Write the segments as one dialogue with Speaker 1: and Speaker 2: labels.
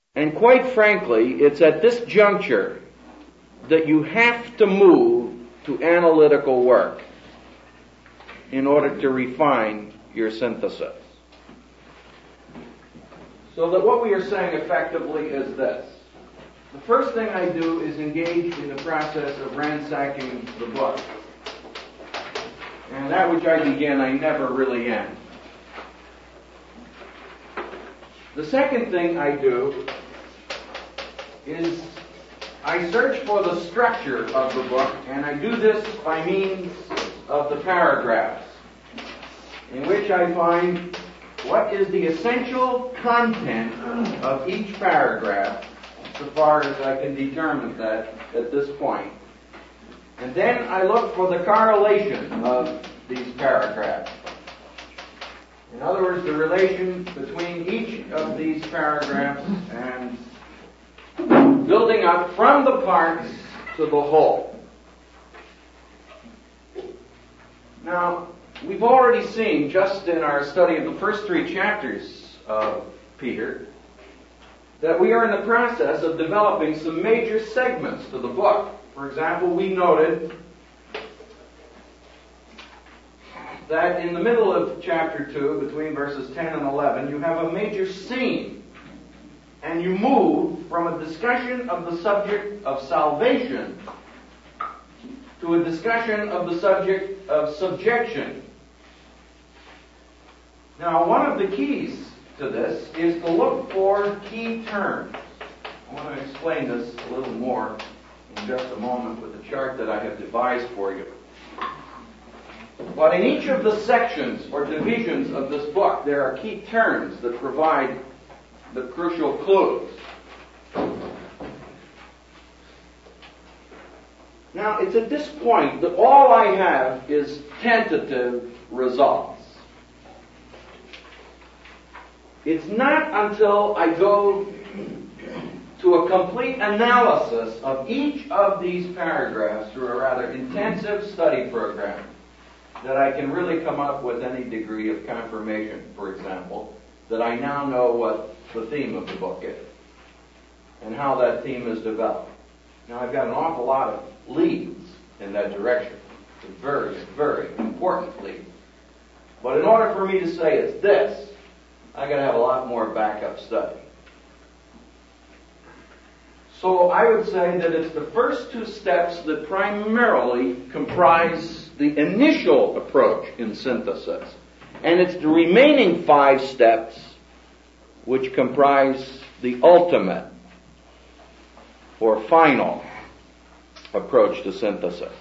Speaker 1: And quite frankly, it's at this juncture that you have to move to analytical work in order to refine your synthesis. So that what we are saying effectively is this. The first thing I do is engage in the process of ransacking the book. And that which I begin, I never really end. The second thing I do is I search for the structure of the book, and I do this by means of the paragraphs, in which I find what is the essential content of each paragraph, so far as I can determine that at this point. And then I look for the correlation of these paragraphs. In other words, the relation between each of these paragraphs and building up from the parts to the whole. Now, we've already seen, just in our study of the first 3 chapters of Peter, that we are in the process of developing some major segments to the book. For example, we noted that in the middle of chapter 2, between verses 10 and 11, you have a major scene. And you move from a discussion of the subject of salvation to a discussion of the subject of subjection. Now, one of the keys to this is to look for key terms. I want to explain this a little more in just a moment with the chart that I have devised for you. But in each of the sections or divisions of this book, there are key terms that provide the crucial clues. Now, it's at this point that all I have is tentative results. It's not until I go to a complete analysis of each of these paragraphs through a rather intensive study program that I can really come up with any degree of confirmation, for example, that I now know what the theme of the book is and how that theme is developed. Now, I've got an awful lot of leads in that direction. Very, very important leads. But in order for me to say it's this, I've got to have a lot more backup study. So I would say that it's the first 2 steps that primarily comprise the initial approach in synthesis. And it's the remaining 5 steps which comprise the ultimate or final approach to synthesis.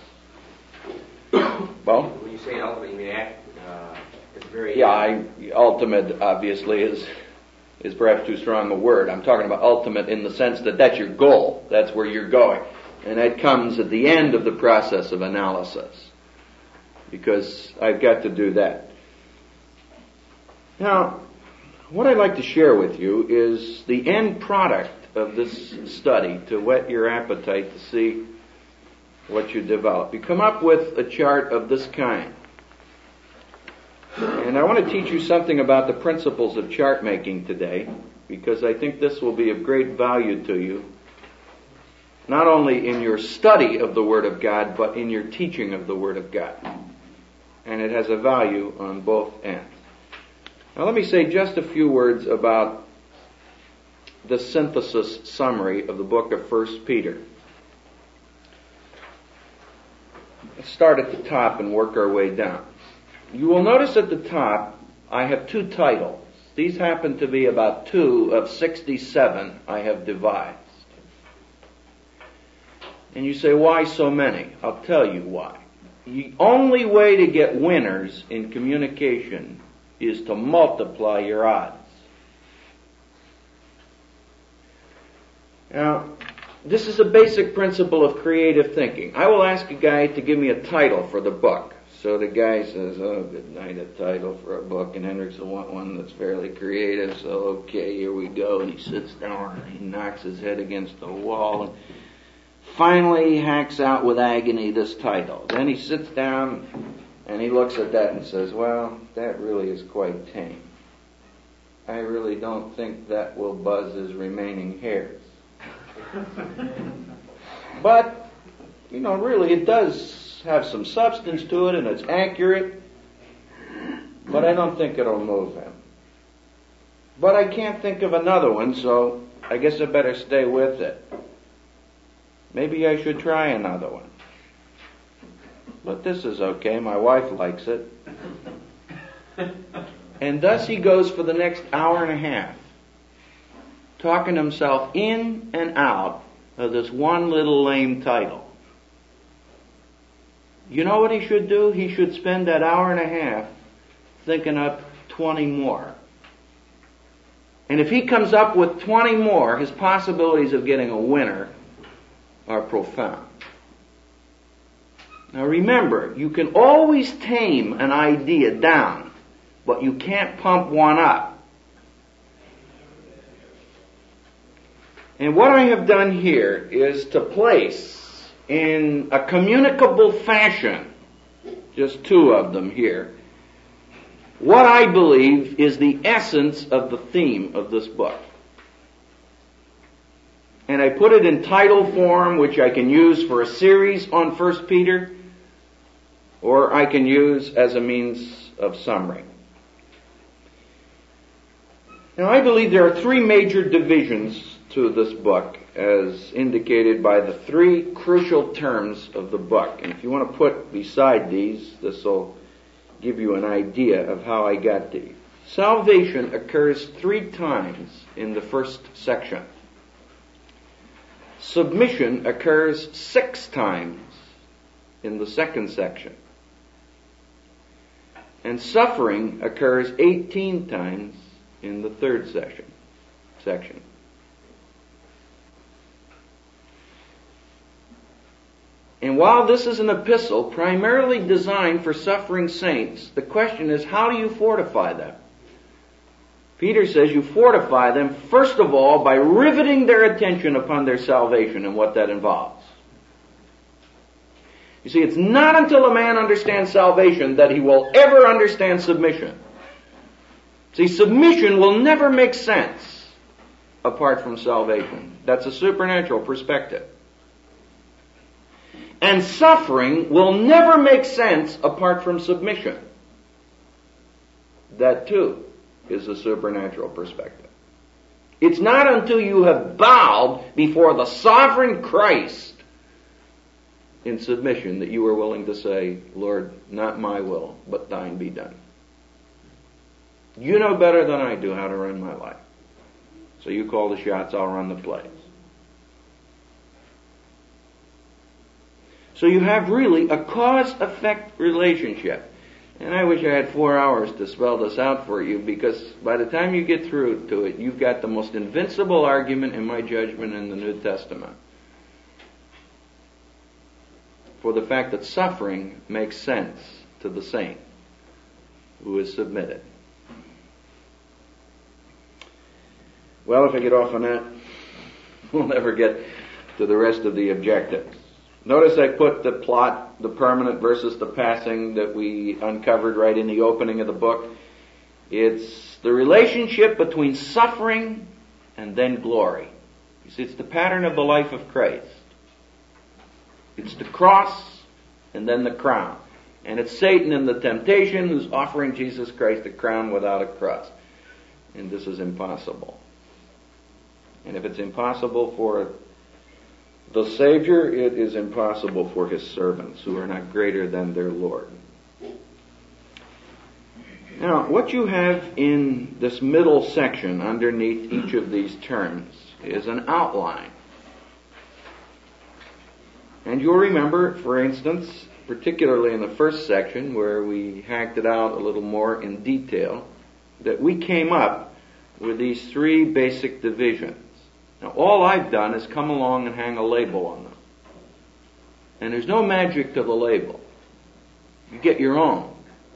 Speaker 1: Well,
Speaker 2: when you say ultimate, you mean at the very
Speaker 1: end? Ultimate obviously is perhaps too strong a word. I'm talking about ultimate in the sense that that's your goal. That's where you're going. And that comes at the end of the process of analysis, because I've got to do that. Now, what I'd like to share with you is the end product of this study to whet your appetite to see what you develop. You come up with a chart of this kind. And I want to teach you something about the principles of chart making today, because I think this will be of great value to you, not only in your study of the Word of God, but in your teaching of the Word of God. And it has a value on both ends. Now let me say just a few words about the synthesis summary of the book of 1 Peter. Let's start at the top and work our way down. You will notice at the top I have 2 titles. These happen to be about 2 of 67 I have devised. And you say, why so many? I'll tell you why. The only way to get winners in communication is to multiply your odds. Now, this is a basic principle of creative thinking. I will ask a guy to give me a title for the book. So the guy says, oh, good night, a title for a book, and Hendricks will want one that's fairly creative, so okay, here we go, and he sits down and he knocks his head against the wall, and finally he hacks out with agony this title. Then he sits down and he looks at that and says, well, that really is quite tame. I really don't think that will buzz his remaining hairs. But, really it does have some substance to it and it's accurate, but I don't think it'll move him. But I can't think of another one, so I guess I better stay with it. Maybe I should try another one. But this is okay, my wife likes it. And thus he goes for the next hour and a half, talking himself in and out of this one little lame title. You know what he should do? He should spend that hour and a half thinking up 20 more. And if he comes up with 20 more, his possibilities of getting a winner are profound. Now remember, you can always tame an idea down, but you can't pump one up. And what I have done here is to place in a communicable fashion, just two of them here, what I believe is the essence of the theme of this book. And I put it in title form, which I can use for a series on 1 Peter, or I can use as a means of summary. Now, I believe there are three major divisions to this book, as indicated by the three crucial terms of the book. And if you want to put beside these, this will give you an idea of how I got these. Salvation occurs 3 times in the first section. Submission occurs 6 times in the second section. And suffering occurs 18 times in the third section. And while this is an epistle primarily designed for suffering saints, the question is, how do you fortify them? Peter says you fortify them, first of all, by riveting their attention upon their salvation and what that involves. You see, it's not until a man understands salvation that he will ever understand submission. See, submission will never make sense apart from salvation. That's a supernatural perspective. And suffering will never make sense apart from submission. That too is a supernatural perspective. It's not until you have bowed before the sovereign Christ in submission that you are willing to say, Lord, not my will, but thine be done. You know better than I do how to run my life. So you call the shots, I'll run the plays. So you have really a cause-effect relationship. And I wish I had 4 hours to spell this out for you, because by the time you get through to it, you've got the most invincible argument, in my judgment, in the New Testament for the fact that suffering makes sense to the saint who is submitted. Well, if I get off on that, we'll never get to the rest of the objectives. Notice I put the plot, the permanent versus the passing, that we uncovered right in the opening of the book. It's the relationship between suffering and then glory. You see, it's the pattern of the life of Christ. It's the cross and then the crown. And it's Satan in the temptation who's offering Jesus Christ a crown without a cross. And this is impossible. And if it's impossible for the Savior, it is impossible for His servants, who are not greater than their Lord. Now, what you have in this middle section underneath each of these terms is an outline. And you'll remember, for instance, particularly in the first section, where we hacked it out a little more in detail, that we came up with these 3 basic divisions. Now, all I've done is come along and hang a label on them. And there's no magic to the label. You get your own.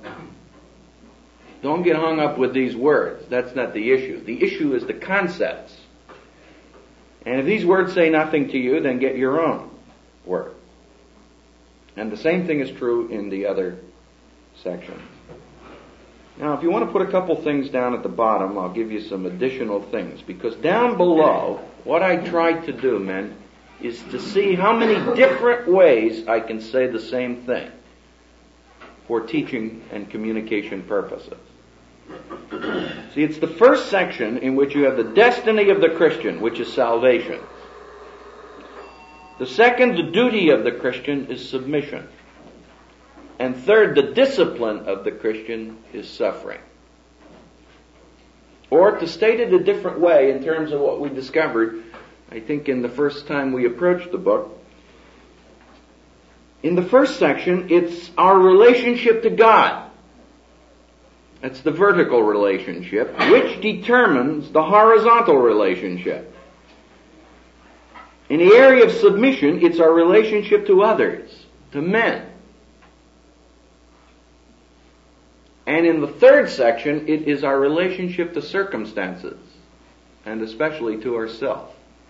Speaker 1: Don't get hung up with these words. That's not the issue. The issue is the concepts. And if these words say nothing to you, then get your own word. And the same thing is true in the other sections. Now, if you want to put a couple things down at the bottom, I'll give you some additional things. Because down below, what I tried to do, men, is to see how many different ways I can say the same thing for teaching and communication purposes. See, it's the first section in which you have the destiny of the Christian, which is salvation. The second, the duty of the Christian, is submission. And third, the discipline of the Christian is suffering. Or, to state it a different way in terms of what we discovered, I think in the first time we approached the book, in the first section, it's our relationship to God. That's the vertical relationship, which determines the horizontal relationship. In the area of submission, it's our relationship to others, to men. And in the third section, it is our relationship to circumstances, and especially to ourselves.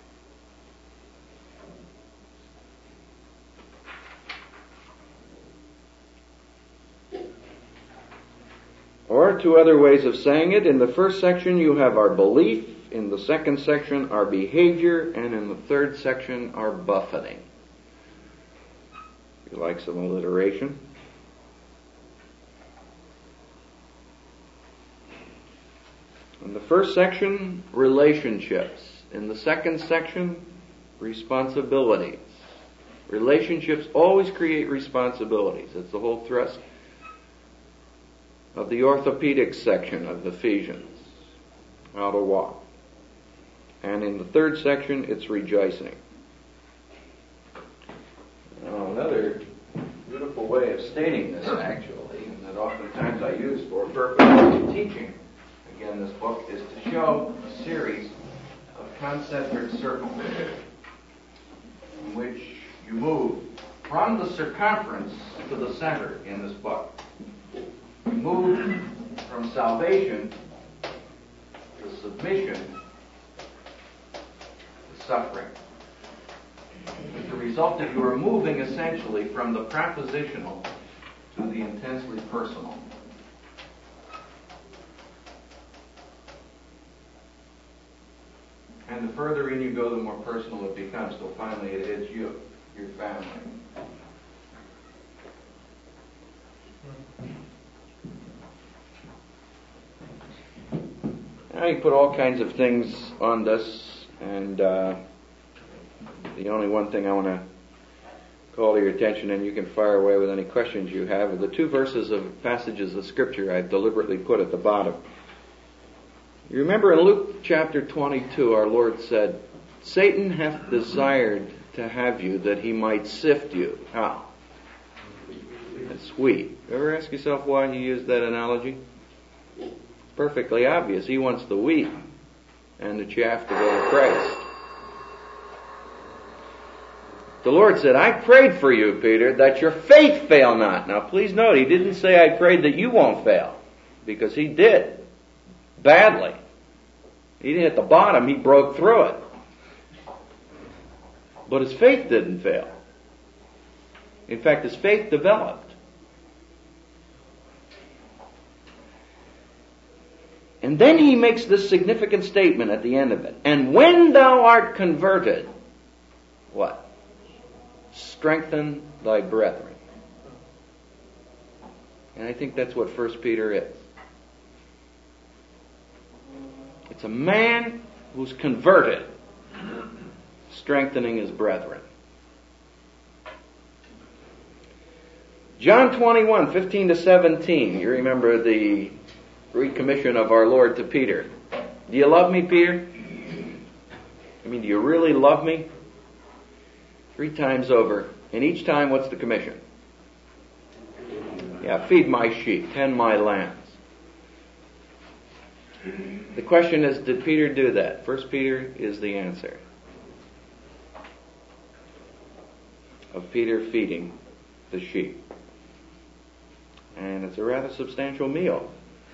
Speaker 1: Or two other ways of saying it. In the first section, you have our belief. In the second section, our behavior. And in the third section, our buffeting. If you like some alliteration. In the first section, relationships. In the second section, responsibilities. Relationships always create responsibilities. That's the whole thrust of the orthopedic section of Ephesians, how to walk. And in the third section, it's rejoicing. Now, another beautiful way of stating this, actually, and that oftentimes I use for purposes of teaching, again, this book, is to show a series of concentric circles in which you move from the circumference to the center in this book. You move from salvation to submission to suffering. With the result that you are moving essentially from the propositional to the intensely personal. And the further in you go, the more personal it becomes, till finally it hits you, your family. Now you put all kinds of things on this, and the only one thing I want to call to your attention, and you can fire away with any questions you have, are the two verses of passages of Scripture I've deliberately put at the bottom. You remember in Luke chapter 22, our Lord said, Satan hath desired to have you that he might sift you. How? That's wheat. You ever ask yourself why he used that analogy? Perfectly obvious. He wants the wheat and the chaff to go to Christ. The Lord said, I prayed for you, Peter, that your faith fail not. Now please note, he didn't say I prayed that you won't fail, because he did. Badly. He didn't hit the bottom, he broke through it. But his faith didn't fail. In fact, his faith developed. And then he makes this significant statement at the end of it. And when thou art converted, what? Strengthen thy brethren. And I think that's what 1 Peter is. It's a man who's converted, strengthening his brethren. John 21, 15 to 17. You remember the recommission of our Lord to Peter. Do you love me, Peter? I mean, do you really love me? 3 times over. And each time, what's the commission? Yeah, feed my sheep, tend my lambs. The question is, did Peter do that? 1 Peter is the answer of Peter feeding the sheep. And it's a rather substantial meal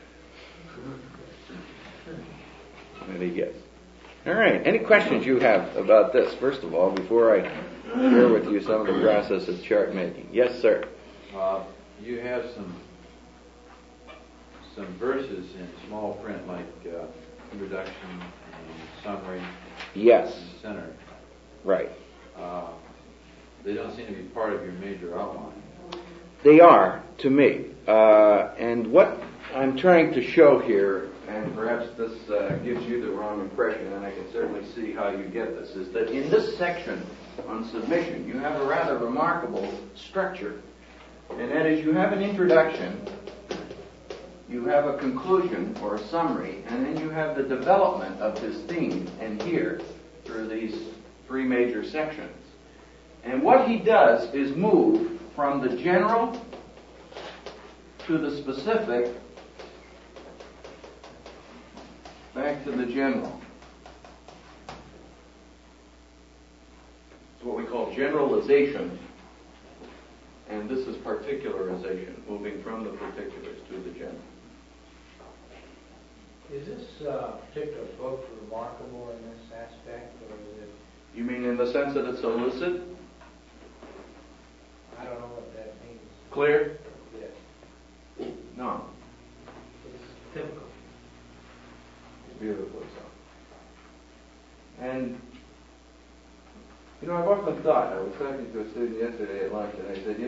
Speaker 1: that he gets. All right, any questions you have about this, first of all, before I share with you some of the process of chart making? Yes, sir.
Speaker 3: You have some some verses in small print like introduction and summary
Speaker 1: Yes,
Speaker 3: and center.
Speaker 1: right.
Speaker 3: They don't seem to be part of your major outline.
Speaker 1: They are, to me. And what I'm trying to show here, and perhaps this gives you the wrong impression, and I can certainly see how you get this, is that in this section on submission, you have a rather remarkable structure. And that is, you have an introduction, you have a conclusion or a summary, and then you have the development of his theme, and here, through these three major sections. And what he does is move from the general to the specific back to the general. It's what we call generalization, and this is particularization, moving from the particulars to the general.
Speaker 4: Is this particular book remarkable in this aspect, or is it?
Speaker 1: You mean in the sense that it's so lucid?
Speaker 4: I don't know what that means.
Speaker 1: Clear?
Speaker 4: Yes.
Speaker 1: No.
Speaker 4: It's typical.
Speaker 1: Beautifully so. And, I've often thought, I was talking to a student yesterday at lunch, and I said,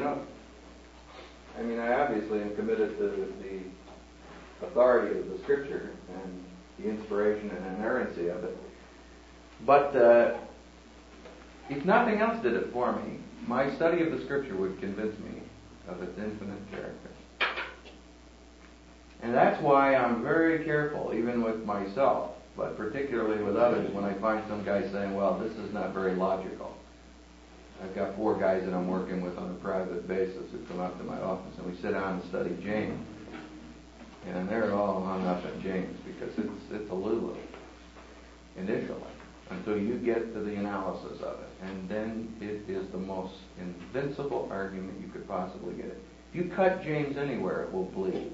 Speaker 1: I obviously am committed to the authority of the Scripture and the inspiration and inerrancy of it. But if nothing else did it for me, my study of the Scripture would convince me of its infinite character. And that's why I'm very careful, even with myself, but particularly with others, when I find some guy saying, well, this is not very logical. I've got 4 guys that I'm working with on a private basis who come up to my office, and we sit down and study James. And they're all hung up at James because it's a lulu initially, until you get to the analysis of it. And then it is the most invincible argument you could possibly get. If you cut James anywhere, it will bleed.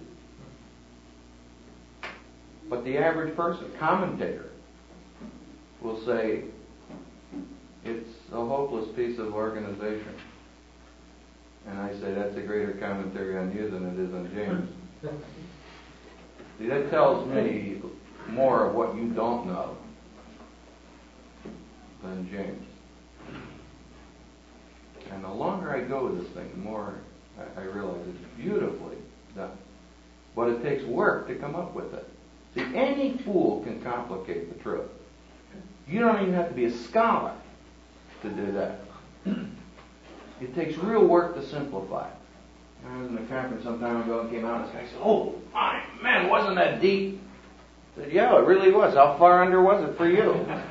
Speaker 1: But the average person, commentator, will say, it's a hopeless piece of organization. And I say, that's a greater commentary on you than it is on James. See, that tells me more of what you don't know than James. And the longer I go with this thing, the more I realize it's beautifully done. But it takes work to come up with it. See, any fool can complicate the truth. You don't even have to be a scholar to do that. It takes real work to simplify. I was in a conference some time ago and came out and this guy said, oh, my man, wasn't that deep? I said, yeah, it really was. How far under was it for you?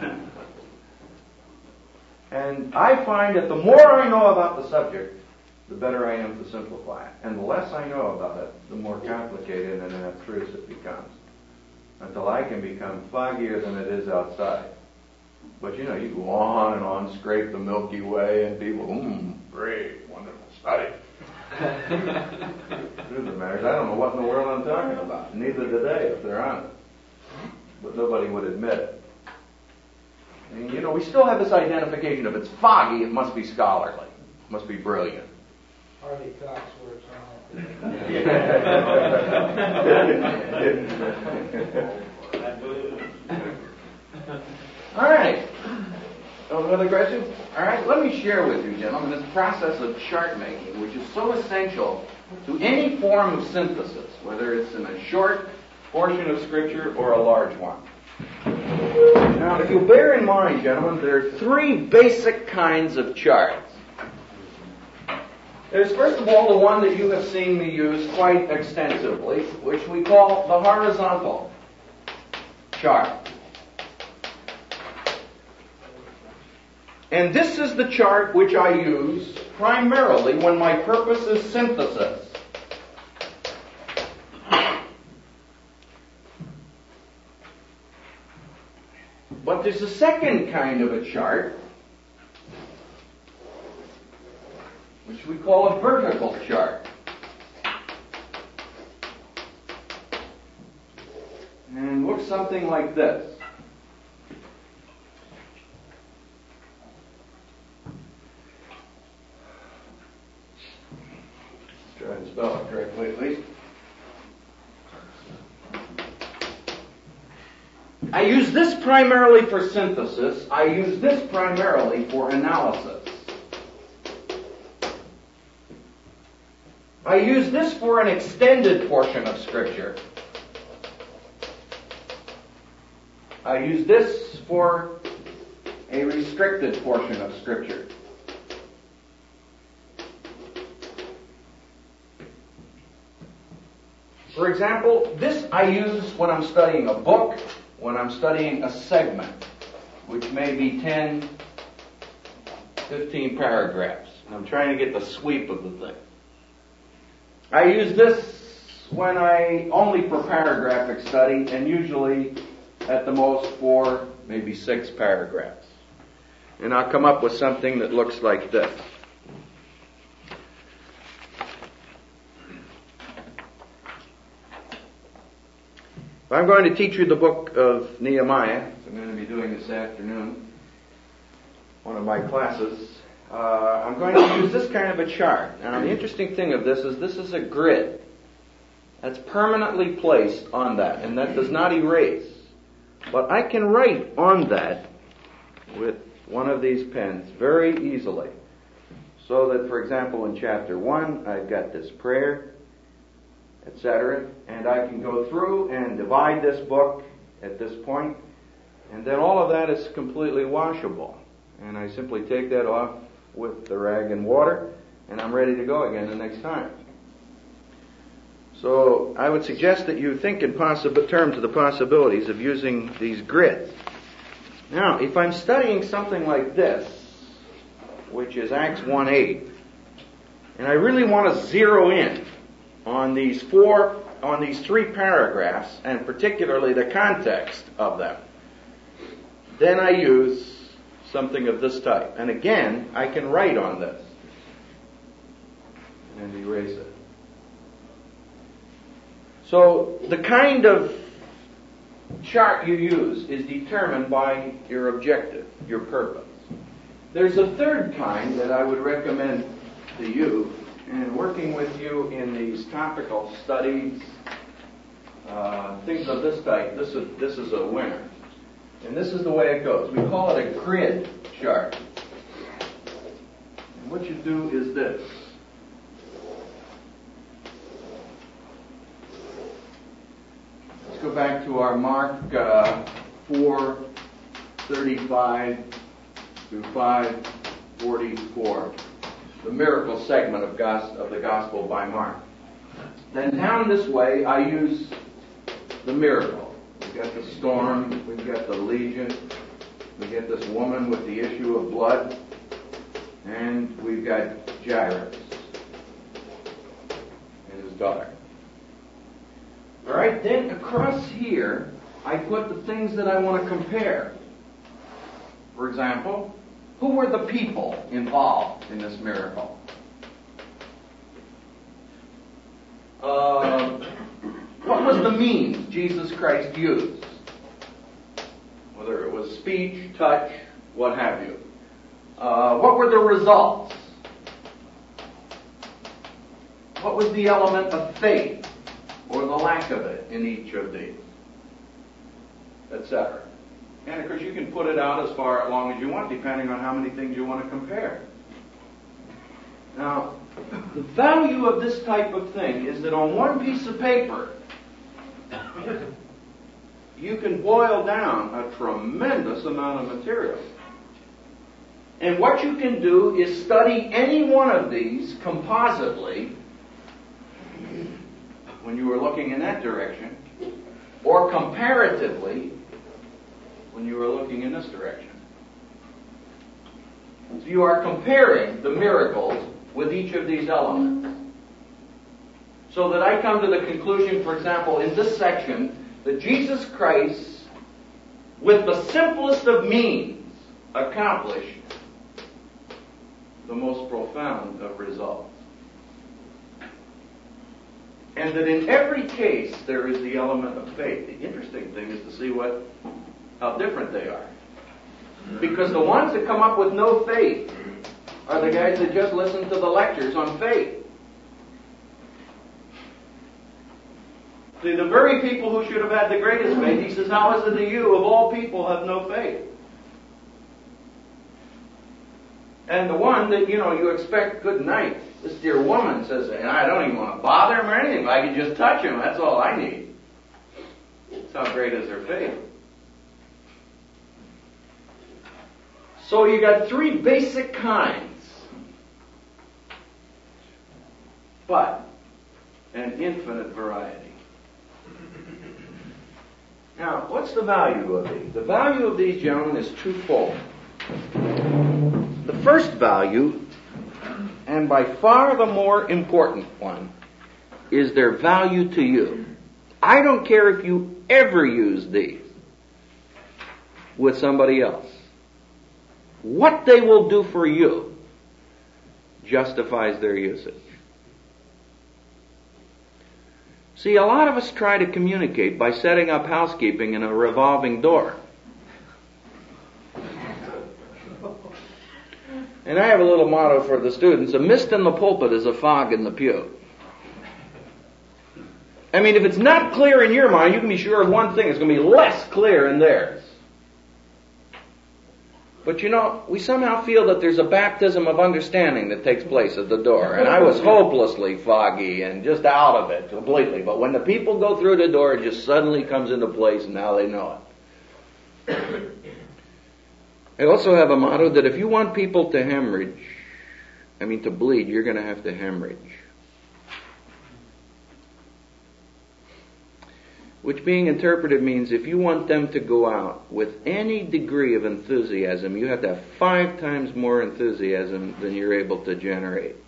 Speaker 1: And I find that the more I know about the subject, the better I am to simplify it. And the less I know about it, the more complicated and abstruse it becomes. Until I can become foggier than it is outside. But you go on and on, scrape the Milky Way, and people, great, wonderful study. Truth of the matter is, I don't know what in the world I'm talking about. Neither do they, if they're honest. But nobody would admit it. And, we still have this identification of it's foggy, it must be scholarly, it must be brilliant.
Speaker 4: Harvey Cox works on it.
Speaker 1: All right. Other questions? All right. Let me share with you, gentlemen, this process of chart making, which is so essential to any form of synthesis, whether it's in a short portion of Scripture or a large one. Now, if you bear in mind, gentlemen, there are 3 basic kinds of charts. There's, first of all, the one that you have seen me use quite extensively, which we call the horizontal chart. And this is the chart which I use primarily when my purpose is synthesis. But there's a second kind of a chart, which we call a vertical chart. And looks something like this. Let's try and spell it correctly at least. I use this primarily for synthesis. I use this primarily for analysis. I use this for an extended portion of Scripture. I use this for a restricted portion of Scripture. For example, this I use when I'm studying a book, when I'm studying a segment, which may be 10, 15 paragraphs. I'm trying to get the sweep of the thing. I use this when only for paragraphic study, and usually at the most 4, maybe 6 paragraphs. And I'll come up with something that looks like this. If I'm going to teach you the book of Nehemiah, as I'm going to be doing this afternoon, one of my classes, I'm going to use this kind of a chart. Now, the interesting thing of this is a grid that's permanently placed on that, and that does not erase. But I can write on that with one of these pens very easily. So that, for example, in chapter 1, I've got this prayer, etc., and I can go through and divide this book at this point, and then all of that is completely washable. And I simply take that off with the rag and water, and I'm ready to go again the next time. So I would suggest that you think in terms of the possibilities of using these grids. Now, if I'm studying something like this, which is Acts 1:8, and I really want to zero in on these 3 paragraphs, and particularly the context of them, then I use something of this type. And again, I can write on this and erase it. So the kind of chart you use is determined by your objective, your purpose. There's a third kind that I would recommend to you in working with you in these topical studies, things of this type. This is a winner. And this is the way it goes. We call it a grid chart. And what you do is this. Let's go back to our Mark 4:35 through 5:44, the miracle segment of the Gospel by Mark. Then down this way, I use the miracle. We've got the storm, we've got the legion, we get this woman with the issue of blood, and we've got Jairus and his daughter. All right, then across here, I put the things that I want to compare. For example, who were the people involved in this miracle? What was the means Jesus Christ used? Whether it was speech, touch, what have you. What were the results? What was the element of faith or the lack of it in each of these, etc. And of course you can put it out as far long as you want, depending on how many things you want to compare. Now, the value of this type of thing is that on one piece of paper, you can boil down a tremendous amount of material. And what you can do is study any one of these compositely when you were looking in that direction, or comparatively when you were looking in this direction. So you are comparing the miracles with each of these elements. So that I come to the conclusion, for example, in this section, that Jesus Christ, with the simplest of means, accomplished the most profound of results. And that in every case there is the element of faith. The interesting thing is to see how different they are. Because the ones that come up with no faith are the guys that just listen to the lectures on faith.
Speaker 3: See, the very people who should have had the greatest faith, he says, how is it that you, of all people, have no faith? And the one that, you expect good night, this dear woman says, and I don't even want to bother him or anything. If I can just touch him, that's all I need. That's how great is her faith. So you got three basic kinds, but an infinite variety. Now, what's the value of these? The value of these, gentlemen, is twofold. The first value, and by far the more important one, is their value to you. I don't care if you ever use these with somebody else. What they will do for you justifies their usage. See, a lot of us try to communicate by setting up housekeeping in a revolving door. And I have a little motto for the students: a mist in the pulpit is a fog in the pew. I mean, if it's not clear in your mind, you can be sure of one thing: it's going to be less clear in theirs. But we somehow feel that there's a baptism of understanding that takes place at the door. And I was hopelessly foggy and just out of it completely. But when the people go through the door, it just suddenly comes into place, and now they know it. I also have a motto that if you want people to to bleed, you're going to have to hemorrhage. Which, being interpreted, means if you want them to go out with any degree of enthusiasm, you have to have 5 times more enthusiasm than you're able to generate.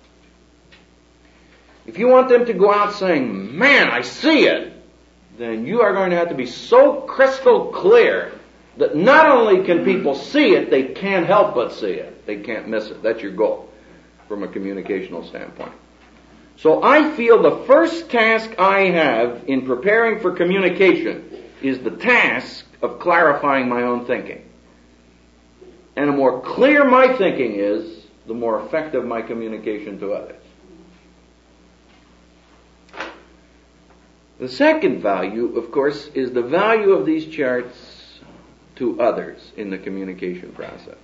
Speaker 3: If you want them to go out saying, "Man, I see it," then you are going to have to be so crystal clear that not only can people see it, they can't help but see it. They can't miss it. That's your goal from a communicational standpoint. So I feel the first task I have in preparing for communication is the task of clarifying my own thinking. And the more clear my thinking is, the more effective my communication to others. The second value, of course, is the value of these charts to others in the communication process.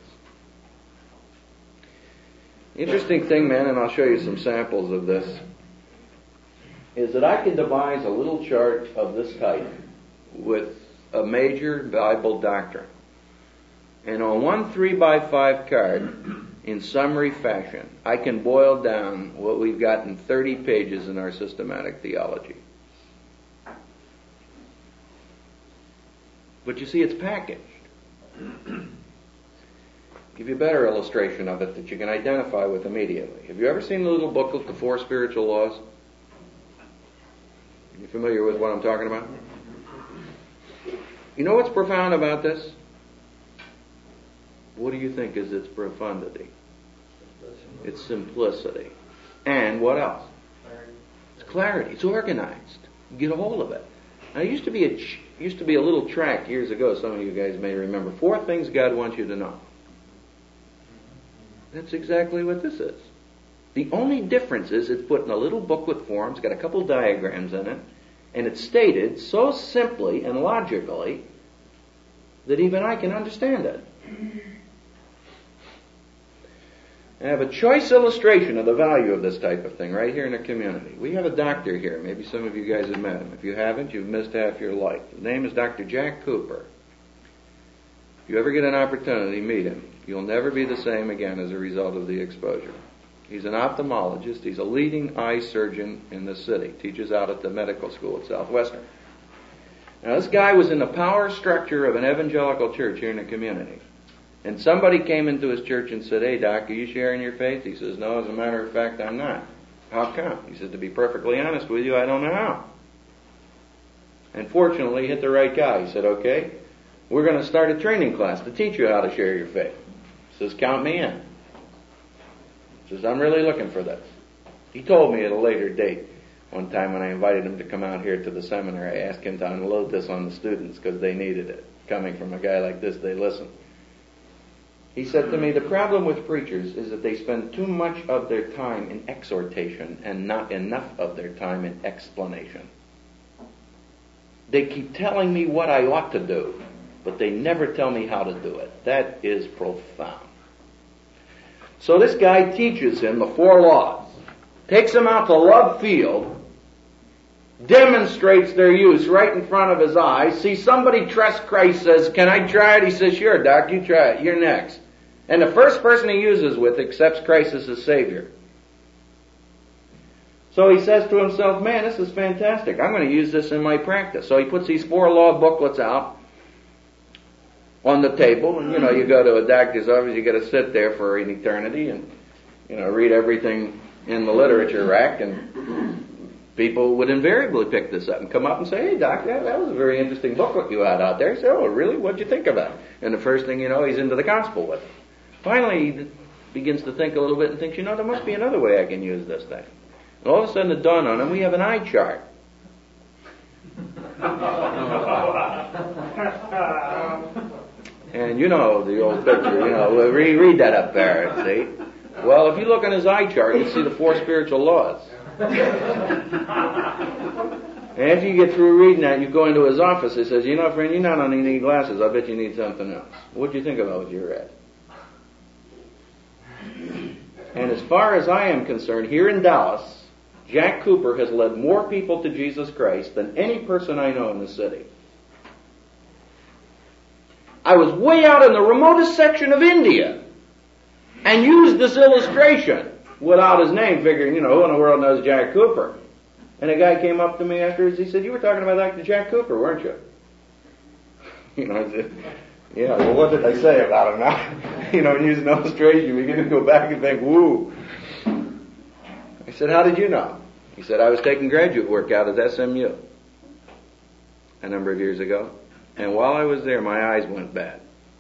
Speaker 3: Interesting thing, man, and I'll show you some samples of this, is that I can devise a little chart of this type with a major Bible doctrine. And on one 3x5 card, in summary fashion, I can boil down what we've got in 30 pages in our systematic theology. But you see, it's packaged. Give you a better illustration of it that you can identify with immediately. Have you ever seen the little booklet, The 4 Spiritual Laws? You familiar with what I'm talking about? You know what's profound about this? What do you think is its profundity? It's simplicity. And what else? It's clarity. It's organized. You get a hold of it. Now, it used to be a little tract years ago, some of you guys may remember, 4 things God wants you to know. That's exactly what this is. The only difference is it's put in a little booklet form, it's got a couple diagrams in it, and it's stated so simply and logically that even I can understand it. I have a choice illustration of the value of this type of thing right here in the community. We have a doctor here. Maybe some of you guys have met him. If you haven't, you've missed half your life. His name is Dr. Jack Cooper. If you ever get an opportunity, meet him. You'll never be the same again as a result of the exposure. He's an ophthalmologist. He's a leading eye surgeon in the city. Teaches out at the medical school at Southwestern. Now, this guy was in the power structure of an evangelical church here in the community. And somebody came into his church and said, "Hey, Doc, are you sharing your faith?" He says, "No, as a matter of fact, I'm not." "How come?" He said, "To be perfectly honest with you, I don't know how." And fortunately, he hit the right guy. He said, "Okay, we're going to start a training class to teach you how to share your faith." He says, "Count me in." He says, "I'm really looking for this." He told me at a later date, one time when I invited him to come out here to the seminar, I asked him to unload this on the students because they needed it. Coming from a guy like this, they listened. He said to me, "The problem with preachers is that they spend too much of their time in exhortation and not enough of their time in explanation." They keep telling me what I ought to do, but they never tell me how to do it. That is profound. So this guy teaches him the 4 laws, takes him out to Love Field, demonstrates their use right in front of his eyes, sees somebody trust Christ, says, "Can I try it?" He says, "Sure, Doc, you try it. You're next." And the first person he uses with accepts Christ as his Savior. So he says to himself, "Man, this is fantastic. I'm going to use this in my practice." So he puts these 4 law booklets out on the table, and you go to a doctor's office, you got to sit there for an eternity and read everything in the literature rack, and people would invariably pick this up and come up and say, "Hey, Doc, that was a very interesting booklet you had out there." He said, "Oh, really? What'd you think about it?" And the first thing you know, he's into the gospel with it. Finally, he begins to think a little bit and thinks, there must be another way I can use this thing. And all of a sudden it dawned on him, we have an eye chart. And the old picture, read that up there, see? Well, if you look on his eye chart, you see the 4 spiritual laws. And after you get through reading that, you go into his office. He says, "Friend, you not only need glasses, I bet you need something else. What'd you think about what you read?" And as far as I am concerned, here in Dallas, Jack Cooper has led more people to Jesus Christ than any person I know in the city. I was way out in the remotest section of India and used this illustration without his name, figuring, who in the world knows Jack Cooper? And a guy came up to me afterwards, he said, "You were talking about Dr. Jack Cooper, weren't you?" I said, "Yeah, well, what did I say about him now?" When you use an illustration, you begin to go back and think, woo. I said, "How did you know?" He said, "I was taking graduate work out at SMU a number of years ago, and while I was there, my eyes went bad."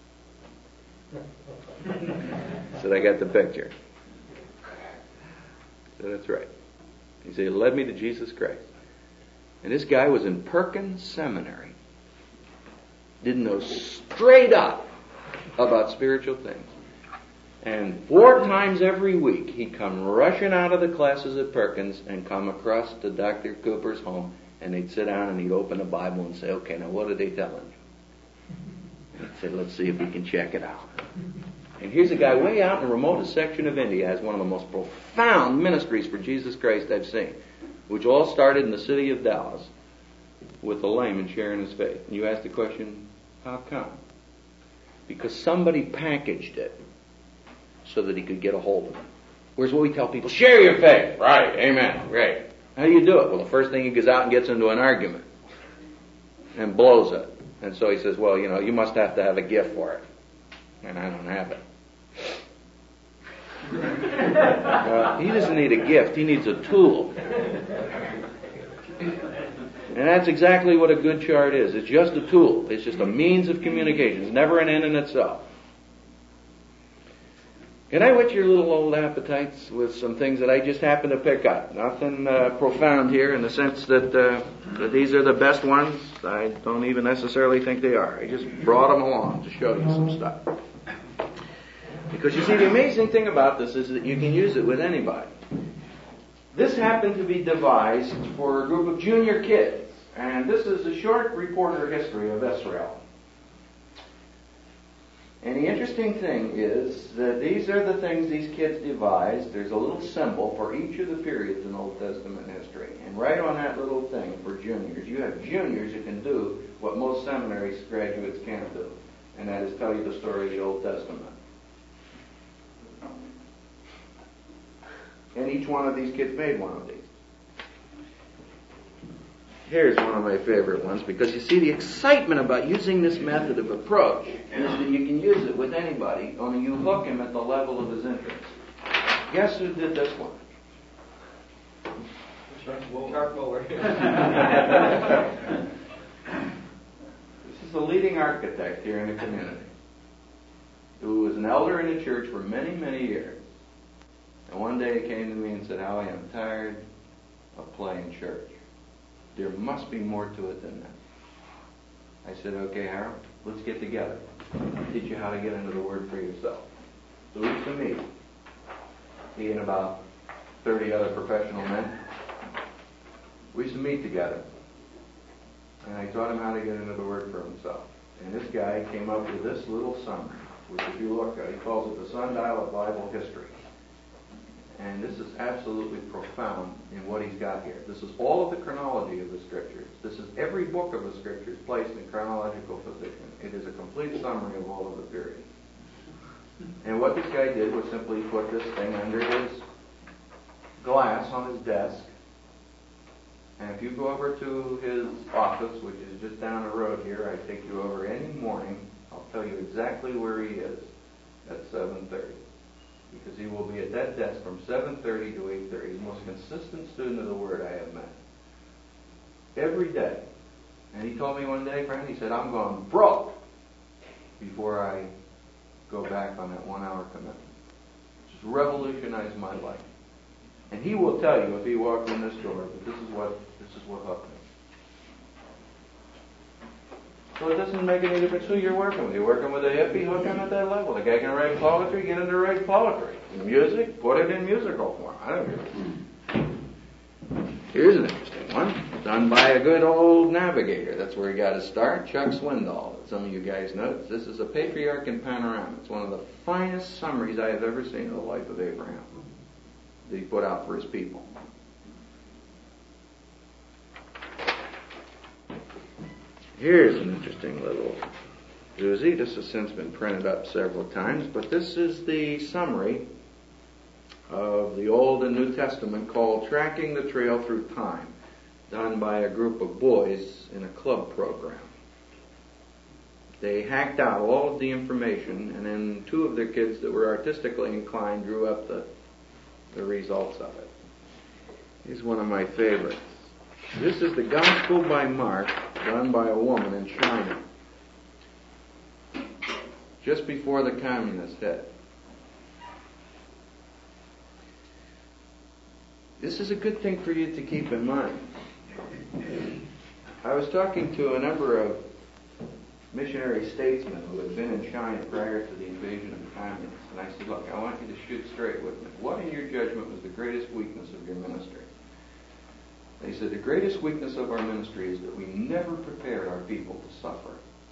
Speaker 3: I said, "I got the picture." I said, "That's right." He said, "It led me to Jesus Christ." And this guy was in Perkins Seminary. Didn't know straight up about spiritual things. And 4 times every week, he'd come rushing out of the classes at Perkins and come across to Dr. Cooper's home, and they'd sit down and he'd open the Bible and say, "Okay, now what are they telling you?" And he'd say, "Let's see if we can check it out." And here's a guy way out in the remotest section of India, has one of the most profound ministries for Jesus Christ I've seen, which all started in the city of Dallas with the layman sharing his faith. And you ask the question, how come? Because somebody packaged it so that he could get a hold of it. Whereas what we tell people, share your faith. Right, amen, great. How do you do it? Well, the first thing he goes out and gets into an argument and blows it. And so he says, "Well, you must have to have a gift for it. And I don't have it." He doesn't need a gift, he needs a tool. And that's exactly what a good chart is. It's just a tool. It's just a means of communication. It's never an end in itself. Can I whet your little old appetites with some things that I just happen to pick up? Nothing profound here in the sense that these are the best ones. I don't even necessarily think they are. I just brought them along to show you some stuff. Because you see, the amazing thing about this is that you can use it with anybody. This happened to be devised for a group of junior kids, and this is a short reporter history of Israel. And the interesting thing is that these are the things these kids devised. There's a little symbol for each of the periods in Old Testament history. And right on that little thing for juniors, you have juniors who can do what most seminary graduates can't do, and that is tell you the story of the Old Testament. And each one of these kids made one of these. Here's one of my favorite ones, because you see, the excitement about using this method of approach is that you can use it with anybody, only you hook him at the level of his interest. Guess who did this one?
Speaker 2: Chuck Fuller.
Speaker 3: This is a leading architect here in the community, who was an elder in the church for many, many years. And one day he came to me and said, "Howie, I'm tired of playing church. There must be more to it than that." I said, "Okay, Harold, let's get together. I'll teach you how to get into the Word for yourself." So we used to meet. He and about 30 other professional men. We used to meet together. and I taught him how to get into the Word for himself. And this guy came up with this little summary, which if you look at, he calls it the sundial of Bible history. And this is absolutely profound in what he's got here. This is all of the chronology of the Scriptures. This is every book of the Scriptures placed in chronological position. It is a complete summary of all of the periods. And what this guy did was simply put this thing under his glass on his desk. And if you go over to his office, which is just down the road here, I take you over any morning, I'll tell you exactly where he is at 7:30. Because he will be at that desk from 7:30 to 8:30. He's the most consistent student of the Word I have met. Every day. And he told me one day, friend, he said, I'm going broke before I go back on that 1 hour commitment. Just revolutionized my life. And he will tell you if he walked in this door that this is what hooked me. So it doesn't make any difference who you're working with. You're working with a hippie, hook him at that level. The guy can write poetry, get him to write poetry. Music, put it in musical form. I don't care. Here's an interesting one, done by a good old navigator. That's where he got his start, Chuck Swindoll. Some of you guys know this is a Patriarch in Panorama. It's one of the finest summaries I have ever seen of the life of Abraham that he put out for his people. Here's an interesting little doozy. This has since been printed up several times, but this is the summary of the Old and New Testament called Tracking the Trail Through Time, done by a group of boys in a club program. They hacked out all of the information, and then two of their kids that were artistically inclined drew up the results of it. Here's one of my favorites. This is the Gospel by Mark, done by a woman in China, just before the communists hit. This is a good thing for you to keep in mind. I was talking to a number of missionary statesmen who had been in China prior to the invasion of the communists, and I said, look, I want you to shoot straight with me. What in your judgment was the greatest weakness of your ministry? They said, the greatest weakness of our ministry is that we never prepared our people to suffer.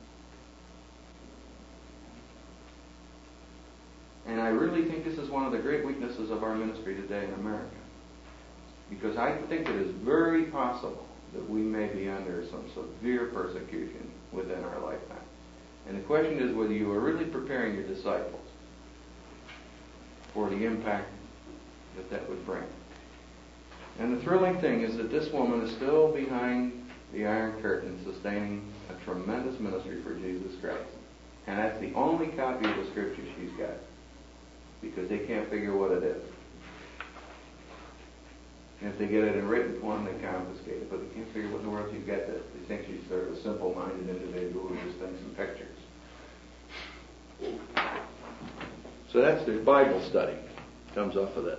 Speaker 3: And I really think this is one of the great weaknesses of our ministry today in America. Because I think it is very possible that we may be under some severe persecution within our lifetime. And the question is whether you are really preparing your disciples for the impact that would bring. And the thrilling thing is that this woman is still behind the Iron Curtain sustaining a tremendous ministry for Jesus Christ. And that's the only copy of the Scripture she's got. Because they can't figure what it is. And if they get it in written form, they confiscate it. But they can't figure what in the world she's got that. They think she's sort of a simple-minded individual who just thinks in pictures. So that's the Bible study. Comes off of this.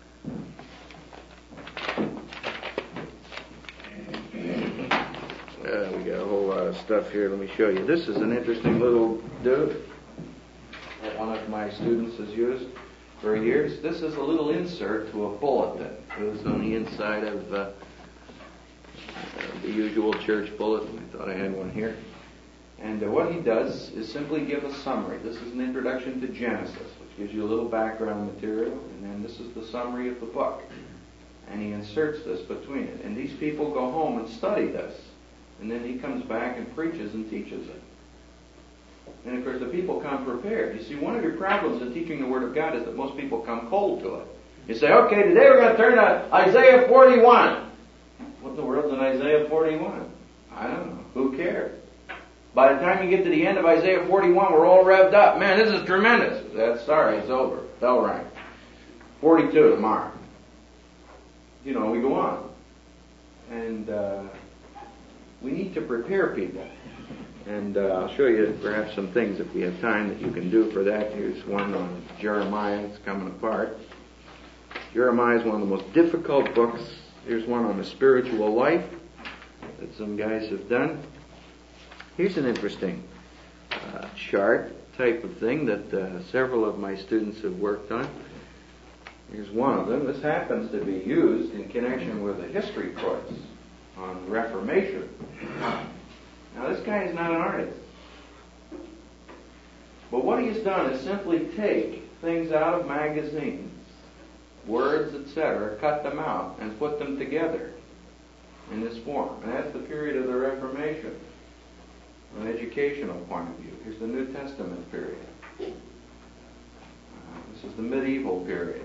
Speaker 3: We got a whole lot of stuff here. Let me show you. This is an interesting little dude that one of my students has used for years. This is a little insert to a bulletin. It was on the inside of the usual church bulletin. I thought I had one here. And what he does is simply give a summary. This is an introduction to Genesis, which gives you a little background material, and then this is the summary of the book. And he inserts this between it. And these people go home and study this. And then he comes back and preaches and teaches it. And of course the people come prepared. You see, one of your problems in teaching the Word of God is that most people come cold to it. You say, okay, today we're going to turn to Isaiah 41. What in the world's in Isaiah 41? I don't know. Who cares? By the time you get to the end of Isaiah 41, we're all revved up. Man, this is tremendous. That's sorry, it's over. Bell rang. 42 tomorrow. You know, we go on. And we need to prepare people. And I'll show you perhaps some things if we have time that you can do for that. Here's one on Jeremiah. It's coming apart. Jeremiah is one of the most difficult books. Here's one on the spiritual life that some guys have done. Here's an interesting chart type of thing that several of my students have worked on. Here's one of them. This happens to be used in connection with a history course on Reformation. Now this guy is not an artist. But what he has done is simply take things out of magazines, words, etc., cut them out, and put them together in this form. And that's the period of the Reformation, from an educational point of view. Here's the New Testament period. This is the medieval period.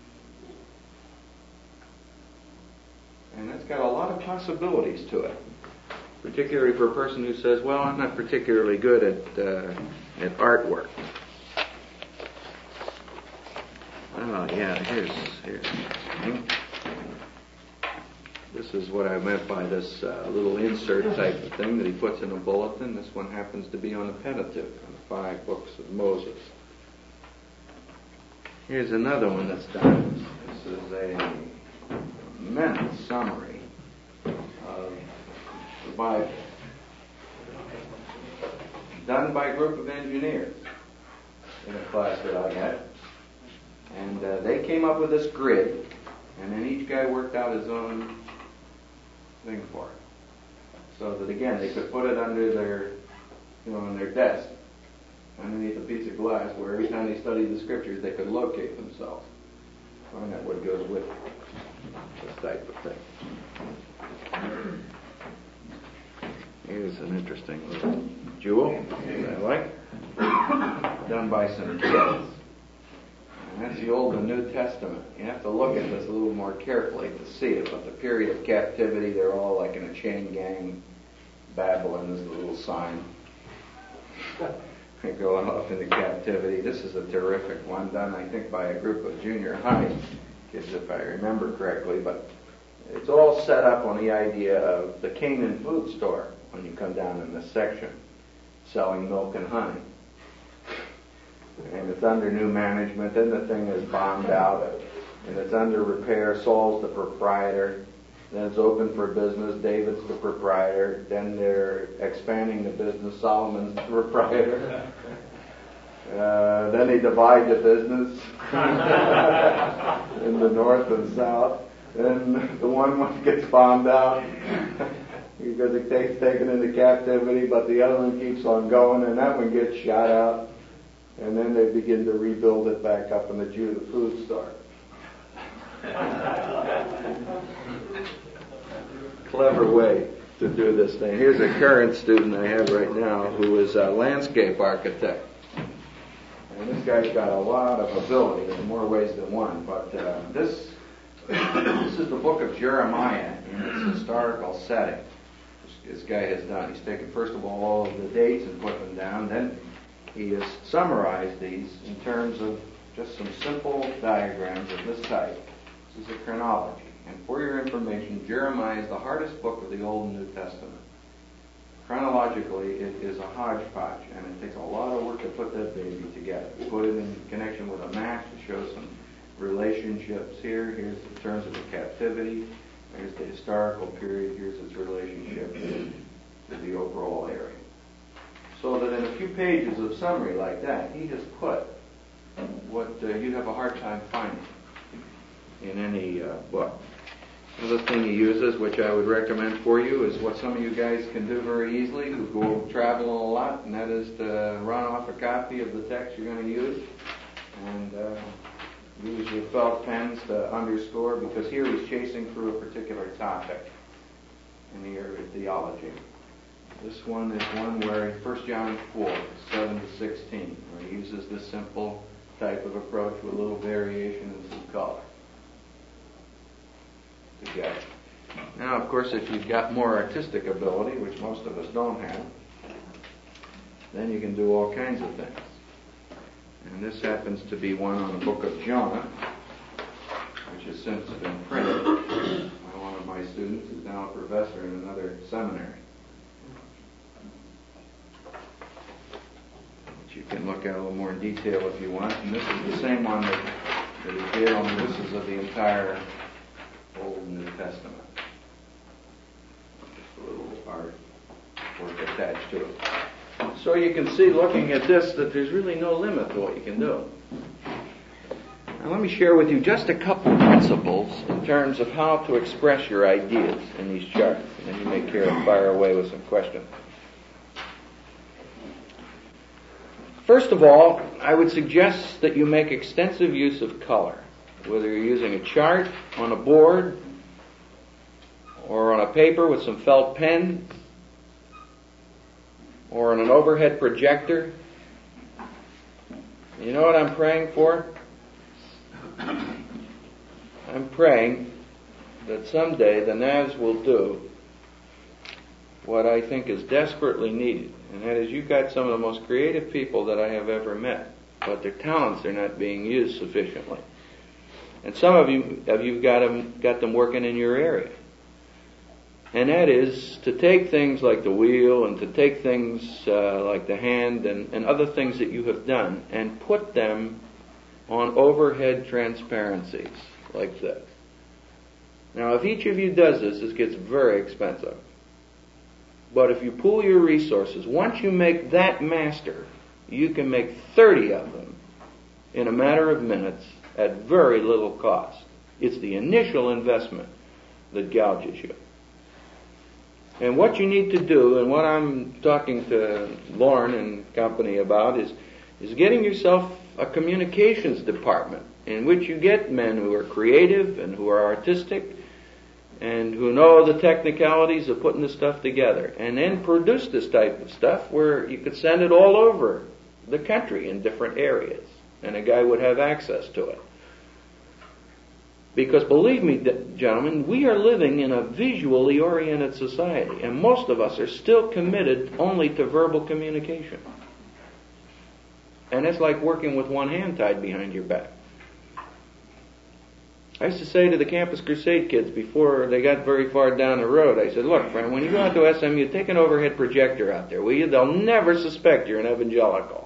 Speaker 3: And that's got a lot of possibilities to it, particularly for a person who says, well, I'm not particularly good at artwork. Oh, yeah, here's. This is what I meant by this little insert type of thing that he puts in a bulletin. This one happens to be on the Pentateuch, on the 5 books of Moses. Here's another one that's done. This is a immense summary of the Bible, done by a group of engineers in a class that I had. And they came up with this grid, and then each guy worked out his own thing for it. So that again, they could put it under their, on their desk, underneath a piece of glass, where every time they studied the scriptures, they could locate themselves. Find out what goes with this type of thing. Here's an interesting little jewel that I like, done by some kids. And that's the Old and New Testament. You have to look at this a little more carefully to see it. But the period of captivity, they're all like in a chain gang. Babylon is the little sign. They're going off into captivity. This is a terrific one, done, I think, by a group of junior high kids, if I remember correctly. But it's all set up on the idea of the Canaan food store when you come down in this section, selling milk and honey. And it's under new management. Then the thing is bombed out, and it's under repair. Saul's the proprietor. Then it's open for business. David's the proprietor. Then they're expanding the business. Solomon's the proprietor. Then they divide the business in the north and south. Then the one gets bombed out because it takes taken into captivity, but the other one keeps on going, and that one gets shot out. And then they begin to rebuild it back up in the Judah food store. Clever way to do this thing. Here's a current student I have right now who is a landscape architect. And this guy's got a lot of ability in more ways than one. But this is the book of Jeremiah in its historical setting. This guy has done. He's taken, first of all of the dates and put them down. Then he has summarized these in terms of just some simple diagrams of this type. This is a chronology. And for your information, Jeremiah is the hardest book of the Old and New Testament. Chronologically, it is a hodgepodge, and it takes a lot of work to put that baby together. Put it in connection with a map to show some relationships here. Here's the terms of the captivity. Here's the historical period. Here's its relationship to the overall area. So that in a few pages of summary like that, he has put what you'd have a hard time finding in any book. Another thing he uses, which I would recommend for you, is what some of you guys can do very easily, who go traveling a lot, and that is to run off a copy of the text you're going to use, and use your felt pens to underscore, because here he's chasing through a particular topic in the area of theology. This one is one where 1 John 4, 7 to 16, where he uses this simple type of approach with a little variation and some color to get it. Now, of course, if you've got more artistic ability, which most of us don't have, then you can do all kinds of things. And this happens to be one on the book of Jonah, which has since been printed by one of my students who's now a professor in another seminary. You can look at a little more in detail if you want. And this is the same one that he did on the uses of the entire Old and New Testament. Just a little art work attached to it. So you can see, looking at this, that there's really no limit to what you can do. Now let me share with you just a couple principles in terms of how to express your ideas in these charts. And then you may care to fire away with some questions. First of all, I would suggest that you make extensive use of color, whether you're using a chart on a board or on a paper with some felt pens or on an overhead projector. You know what I'm praying for? I'm praying that someday the Navs will do what I think is desperately needed, and that is you've got some of the most creative people that I have ever met, but their talents are not being used sufficiently. And some of you've got them working in your area. And that is to take things like the wheel and to take things like the hand and other things that you have done and put them on overhead transparencies like this. Now, if each of you does this gets very expensive. But if you pool your resources, once you make that master, you can make 30 of them in a matter of minutes at very little cost. It's the initial investment that gouges you. And what you need to do, and what I'm talking to Lauren and company about, is getting yourself a communications department in which you get men who are creative and who are artistic and who know the technicalities of putting the stuff together, and then produce this type of stuff where you could send it all over the country in different areas, and a guy would have access to it. Because believe me, gentlemen, we are living in a visually oriented society, and most of us are still committed only to verbal communication. And it's like working with one hand tied behind your back. I used to say to the Campus Crusade kids before they got very far down the road, I said, look, friend, when you go out to SMU, take an overhead projector out there, will you? They'll never suspect you're an evangelical.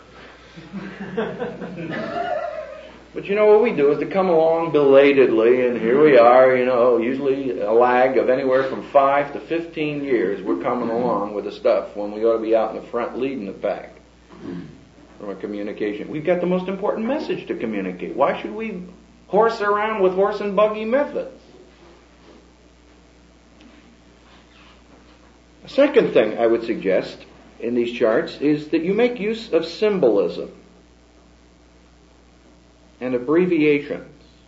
Speaker 3: But you know what we do is to come along belatedly, and here we are, usually a lag of anywhere from 5 to 15 years, we're coming along with the stuff when we ought to be out in the front leading the pack from a communication. We've got the most important message to communicate. Why should we horse around with horse and buggy methods? A second thing I would suggest in these charts is that you make use of symbolism and abbreviations.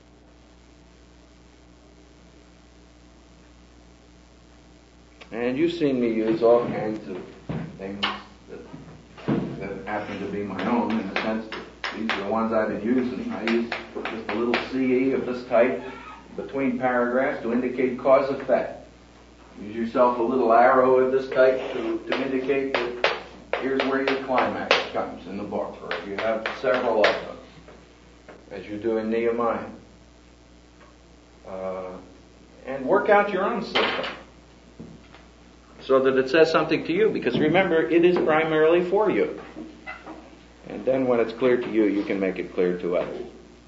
Speaker 3: And you've seen me use all kinds of things that happen to be my own, in the sense that these are the ones I've been using. I use just a little CE of this type between paragraphs to indicate cause-effect. Use yourself a little arrow of this type to indicate that here's where your climax comes in the book, or if you have several of them, as you do in Nehemiah. And work out your own system so that it says something to you, because remember, it is primarily for you. And then when it's clear to you, you can make it clear to others.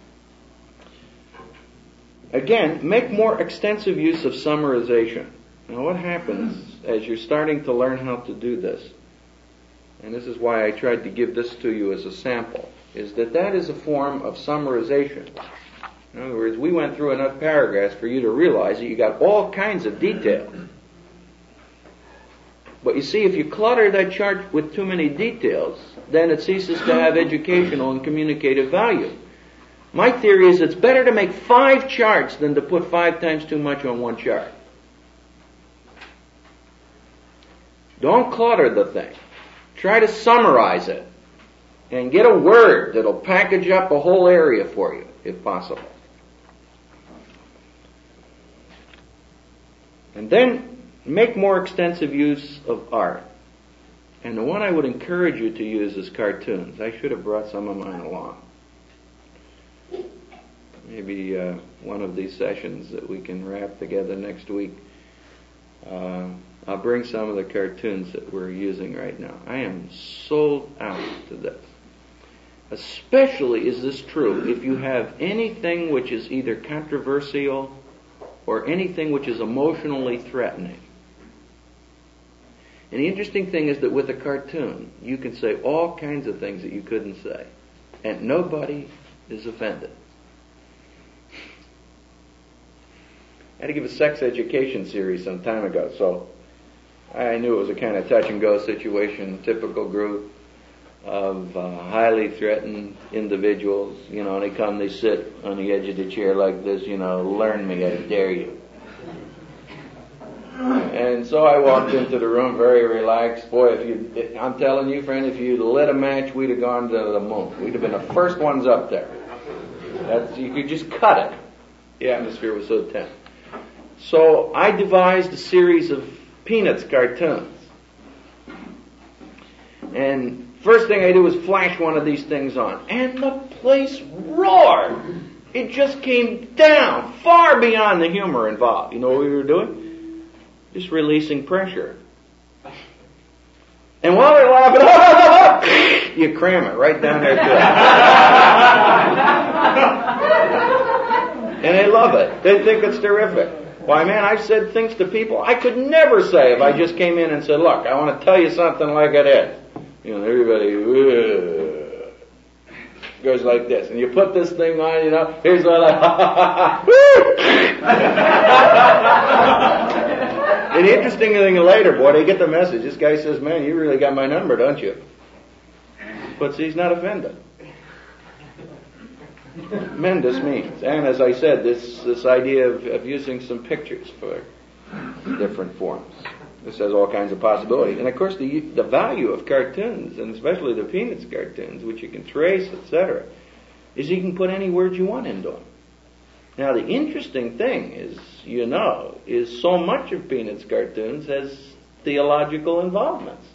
Speaker 3: Again, make more extensive use of summarization. Now what happens as you're starting to learn how to do this, and this is why I tried to give this to you as a sample, is that is a form of summarization. In other words, we went through enough paragraphs for you to realize that you got all kinds of detail. But you see, if you clutter that chart with too many details, then it ceases to have educational and communicative value. My theory is it's better to make 5 charts than to put 5 times too much on one chart. Don't clutter the thing. Try to summarize it and get a word that'll package up a whole area for you, if possible. And then make more extensive use of art. And the one I would encourage you to use is cartoons. I should have brought some of mine along. Maybe one of these sessions that we can wrap together next week. I'll bring some of the cartoons that we're using right now. I am sold out to this. Especially is this true if you have anything which is either controversial or anything which is emotionally threatening. And the interesting thing is that with a cartoon, you can say all kinds of things that you couldn't say, and nobody is offended. I had to give a sex education series some time ago, so I knew it was a kind of touch and go situation, typical group. of highly threatened individuals, and they come, they sit on the edge of the chair like this, learn me, I dare you. And so I walked into the room very relaxed. Boy, I'm telling you, friend, if you'd lit a match, we'd have gone to the moon. We'd have been the first ones up there. You could just cut it. The atmosphere was so tense. So I devised a series of Peanuts cartoons. And first thing I do was flash one of these things on. And the place roared. It just came down far beyond the humor involved. You know what we were doing? Just releasing pressure. And while they're laughing, you cram it right down there too. And they love it. They think it's terrific. Why, man, I've said things to people I could never say if I just came in and said, look, I want to tell you something like it is. Everybody goes like this. And you put this thing on, here's what And the interesting thing later, boy, they get the message. This guy says, man, you really got my number, don't you? But see, he's not offended. Tremendous means. And as I said, this idea of using some pictures for different forms. This has all kinds of possibilities. And of course, the value of cartoons, and especially the Peanuts cartoons, which you can trace, etc., is you can put any words you want into them. Now, the interesting thing is so much of Peanuts cartoons has theological involvements.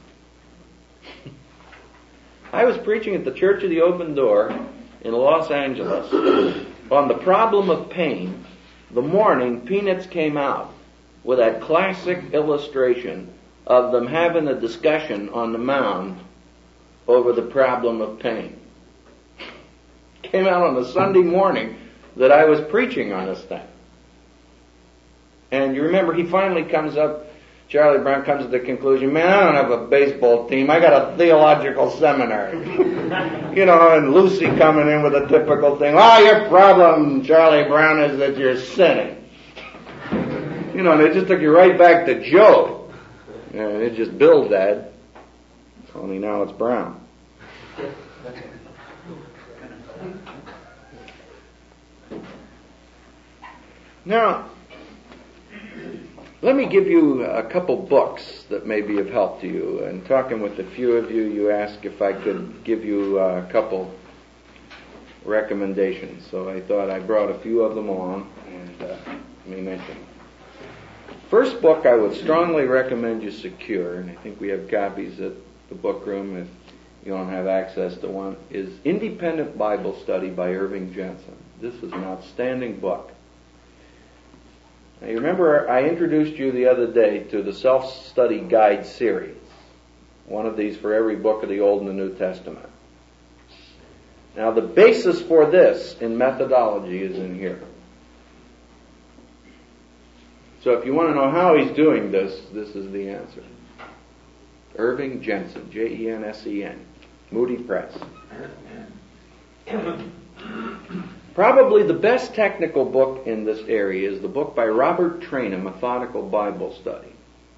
Speaker 3: I was preaching at the Church of the Open Door in Los Angeles on the problem of pain. The morning Peanuts came out with that classic illustration of them having a discussion on the mound over the problem of pain. Came out on the Sunday morning that I was preaching on this thing. And you remember, he finally comes up, Charlie Brown comes to the conclusion, man, I don't have a baseball team, I got a theological seminary. And Lucy coming in with a typical thing, your problem, Charlie Brown, is that you're sinning. And it just took you right back to Job. It just Bill's dad, only now it's Brown. Now, let me give you a couple books that may be of help to you. And talking with a few of you, you asked if I could give you a couple recommendations. So I thought I brought a few of them along and let me mention. First book I would strongly recommend you secure, and I think we have copies at the book room if you don't have access to one, is Independent Bible Study by Irving Jensen. This is an outstanding book. Now, you remember I introduced you the other day to the Self-Study Guide series. One of these for every book of the Old and the New Testament. Now, the basis for this in methodology is in here. So if you want to know how he's doing this, this is the answer. Irving Jensen, Jensen, Moody Press. Probably the best technical book in this area is the book by Robert Traina, Methodical Bible Study.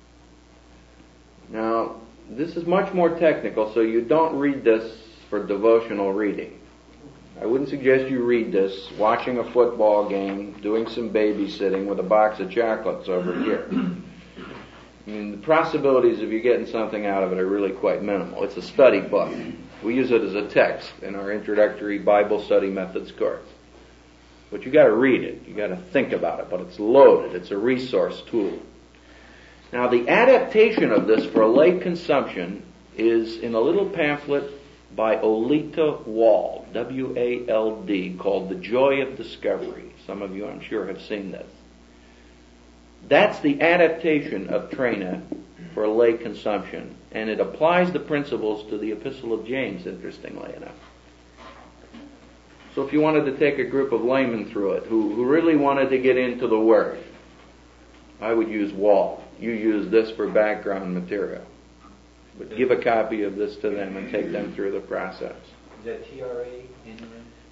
Speaker 3: Now, this is much more technical, so you don't read this for devotional reading. I wouldn't suggest you read this watching a football game, doing some babysitting with a box of chocolates over here. I mean, the possibilities of you getting something out of it are really quite minimal. It's a study book. We use it as a text in our introductory Bible study methods course. But you got to read it. You got to think about it. But it's loaded. It's a resource tool. Now, the adaptation of this for lay consumption is in a little pamphlet by Oleta Wald, W-A-L-D, called The Joy of Discovery. Some of you, I'm sure, have seen this. That's the adaptation of Traina for lay consumption, and it applies the principles to the Epistle of James, interestingly enough. So if you wanted to take a group of laymen through it who really wanted to get into the Word, I would use Wald. You use this for background material. But give a copy of this to them and take them through the process.
Speaker 4: Is that T-R-A-N-A?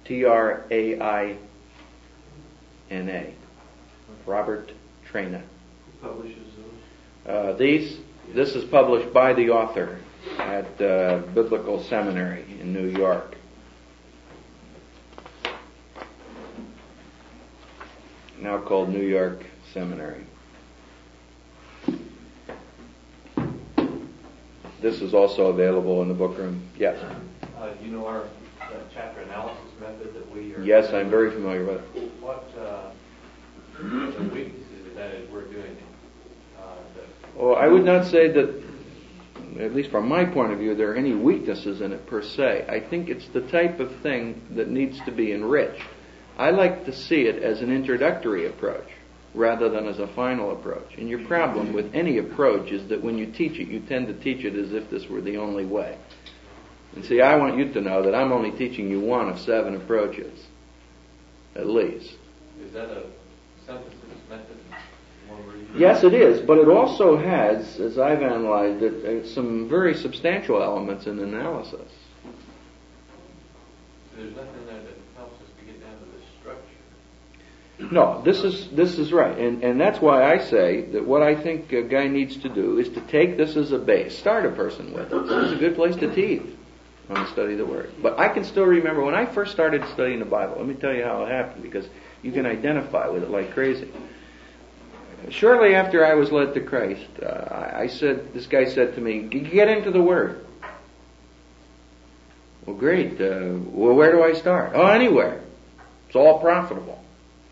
Speaker 3: T-R-A-I-N-A. Robert Traina.
Speaker 4: Who publishes those?
Speaker 3: This is published by the author at Biblical Seminary in New York. Now called New York Seminary. This is also available in the book room. Yes?
Speaker 5: Do you know our chapter analysis method that we are...
Speaker 3: Yes, I'm very familiar with it.
Speaker 5: What the weaknesses that we're doing?
Speaker 3: Well, I would not say that, at least from my point of view, there are any weaknesses in it per se. I think it's the type of thing that needs to be enriched. I like to see it as an introductory approach rather than as a final approach. And your problem with any approach is that when you teach it, you tend to teach it as if this were the only way. And see, I want you to know that I'm only teaching you one of 7 approaches, at least.
Speaker 5: Is that a synthesis method?
Speaker 3: Yes, it is, but it also has, as I've analyzed it, some very substantial elements in analysis.
Speaker 5: So there's nothing there that helps us to get down to the structure.
Speaker 3: No, this is right, and that's why I say that what I think a guy needs to do is to take this as a base, start a person with it. It's a good place to teach on the study of the Word. But I can still remember when I first started studying the Bible. Let me tell you how it happened, because you can identify with it like crazy. Shortly after I was led to Christ, this guy said to me, "Get into the Word." Well, great. Well, where do I start? Oh, anywhere. It's all profitable.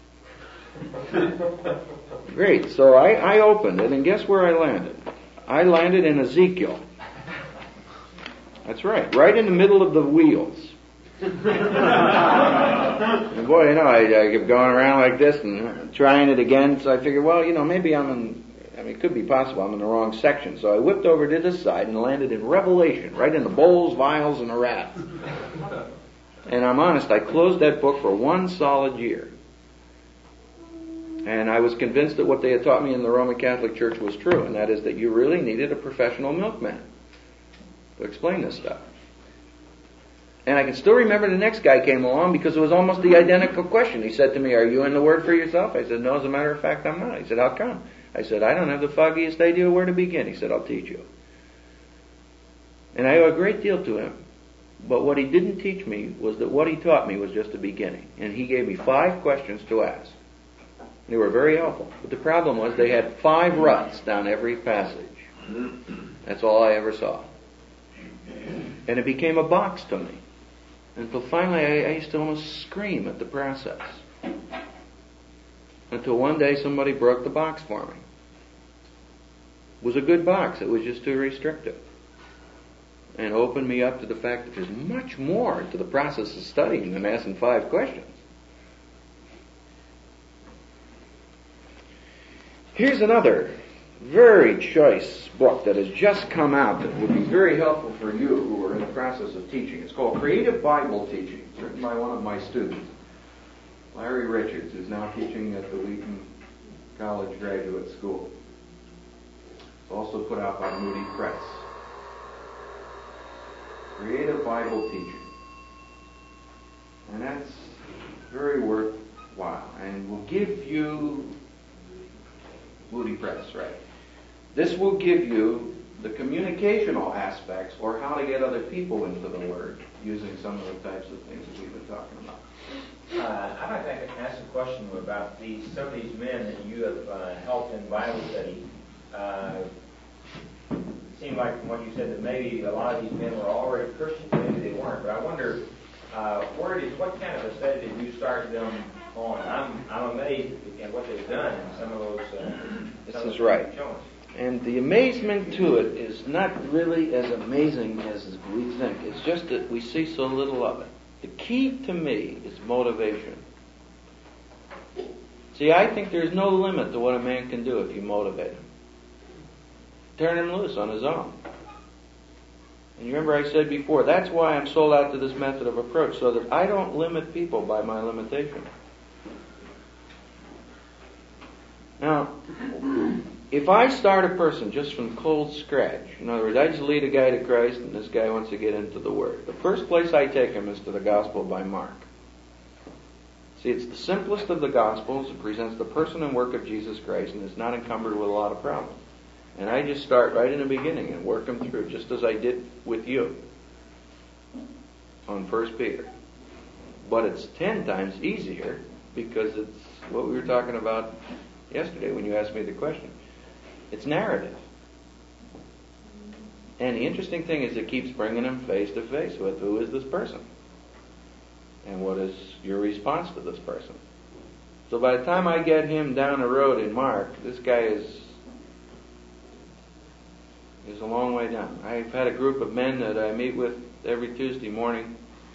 Speaker 3: Great. So I opened it, and guess where I landed? I landed in Ezekiel. That's right in the middle of the wheels. And boy, I kept going around like this and trying it again, so I figured, well, maybe it could be possible I'm in the wrong section. So I whipped over to this side and landed in Revelation, right in the bowls, vials, and the wrath. And I'm honest, I closed that book for 1 solid year. And I was convinced that what they had taught me in the Roman Catholic Church was true, and that is that you really needed a professional milkman to explain this stuff. And I can still remember the next guy came along because it was almost the identical question. He said to me, "Are you in the Word for yourself?" I said, "No, as a matter of fact, I'm not." He said, "How come?" I said, "I don't have the foggiest idea where to begin." He said, "I'll teach you." And I owe a great deal to him. But what he didn't teach me was that what he taught me was just a beginning. And he gave me 5 questions to ask. They were very helpful. But the problem was they had 5 ruts down every passage. That's all I ever saw. And it became a box to me. Until finally I used to almost scream at the process. Until one day somebody broke the box for me. It was a good box. It was just too restrictive. And opened me up to the fact that there's much more to the process of studying than asking 5 questions. Here's another very choice book that has just come out that would be very helpful for you who are in the process of teaching. It's called Creative Bible Teaching. It's written by one of my students, Larry Richards, who's now teaching at the Wheaton College Graduate School. It's also put out by Moody Press. Creative Bible Teaching. And that's very worthwhile. And will give you Moody Press, right? This will give you the communicational aspects, or how to get other people into the Word, using some of the types of things that we've been talking about.
Speaker 4: I'd like to ask a question about some of these men that you have helped in Bible study. It seemed like from what you said that maybe a lot of these men were already Christians, maybe they weren't. But I wonder, what kind of a study did you start them on? I'm amazed at what they've done in some of those.
Speaker 3: This is right. And the amazement to it is not really as amazing as we think. It's just that we see so little of it. The key to me is motivation. See, I think there's no limit to what a man can do if you motivate him. Turn him loose on his own. And you remember I said before, that's why I'm sold out to this method of approach, so that I don't limit people by my limitation. Now, if I start a person just from cold scratch, in other words, I just lead a guy to Christ and this guy wants to get into the Word, the first place I take him is to the Gospel by Mark. See, it's the simplest of the Gospels. It presents the person and work of Jesus Christ and is not encumbered with a lot of problems. And I just start right in the beginning and work them through, just as I did with you on 1 Peter. But it's 10 times easier because it's what we were talking about yesterday when you asked me the question. It's narrative. And the interesting thing is it keeps bringing them face to face with who is this person? And what is your response to this person? So by the time I get him down the road in Mark, this guy is a long way down. I've had a group of men that I meet with every Tuesday morning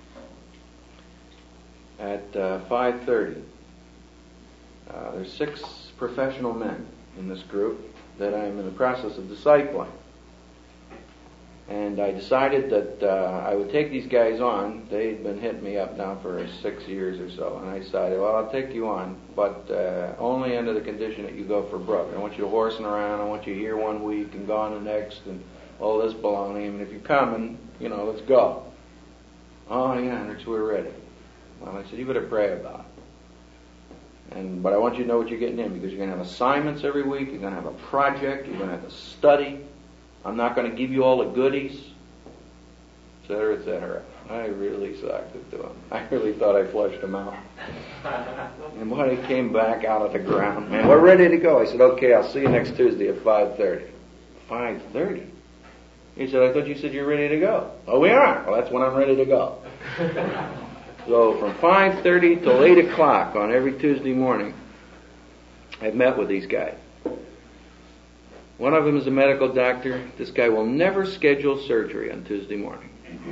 Speaker 3: at 5:30. There's 6 professional men in this group that I'm in the process of discipling. And I decided that I would take these guys on. They'd been hitting me up now for 6 years or so. And I decided, well, I'll take you on, but only under the condition that you go for Brooke. I want you horsing around. I want you here one week and gone the next and all this baloney. And if you're coming, let's go. Oh, yeah, Hendricks, we're ready. Well, I said, you better pray about it. But I want you to know what you're getting in, because you're going to have assignments every week. You're going to have a project. You're going to have to study. I'm not going to give you all the goodies, etc., etc. I really sucked at doing. I really thought I flushed them out. And when I came back out of the ground, man, we're ready to go. I said, okay, I'll see you next Tuesday at 5:30. 5:30? He said, I thought you said you're ready to go. Oh, we are. Well, that's when I'm ready to go. So from 5:30 till 8 o'clock on every Tuesday morning, I've met with these guys. One of them is a medical doctor. This guy will never schedule surgery on Tuesday morning.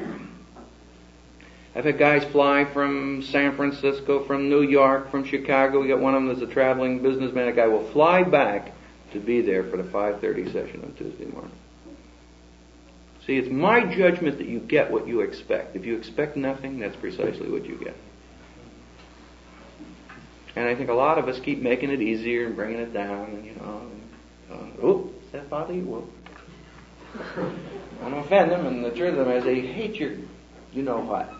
Speaker 3: I've had guys fly from San Francisco, from New York, from Chicago. We got one of them that's a traveling businessman. A guy will fly back to be there for the 5:30 session on Tuesday morning. See, it's my judgment that you get what you expect. If you expect nothing, that's precisely what you get. And I think a lot of us keep making it easier and bringing it down, and does that bother you? Well, I don't offend them, and the truth of them is they hate your you-know-what.